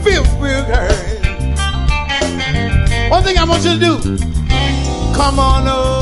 feel real good. One thing I want you to do, come on over.